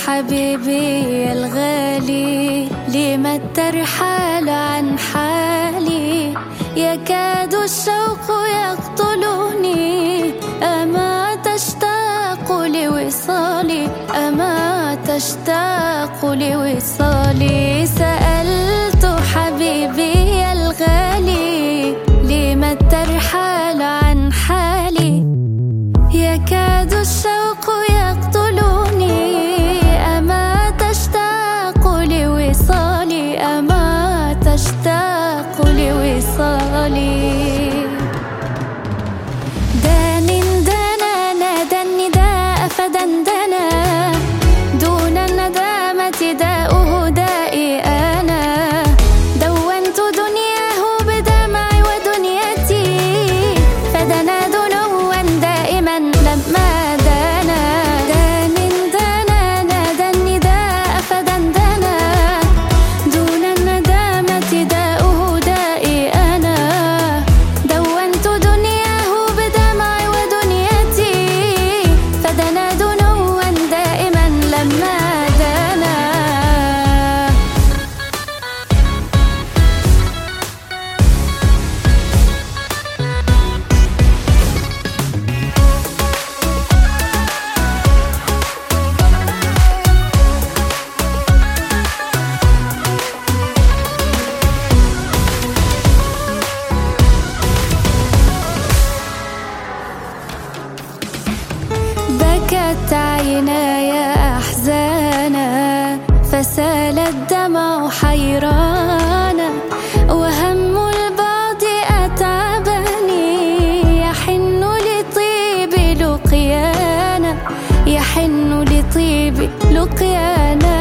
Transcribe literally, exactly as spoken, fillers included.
حبيبي الغالي، لم الترحال عن حالي؟ يكاد الشوق يقتلني، أما تشتاق لوصالي؟ أما تشتاق لوصالي؟ سألت حبيبي الغالي، لم الترحال عن حالي؟ يكاد الشوق يقتلني، أما تشتاق لوصالي؟ أما تشتاق لوصالي؟ دان دنا نادى النداء فدندنا، دون الندامة داؤه دائي أنا. دونت دنياه بدمعي ودنيتي، فدنا دنوا دائما لما دنا. دان دنا نادى النداء فدندنا، دون الندامة داؤه دائي أنا. دونت دنياه بدمعي ودنيتي، فدنا دنوا دائما لما دنا. بكت عيناي أحزانا، فسال الدمع حيرانا. وهم البعد أتعبني، يحن لطيب لقيانا، يحن لطيب لقيانا.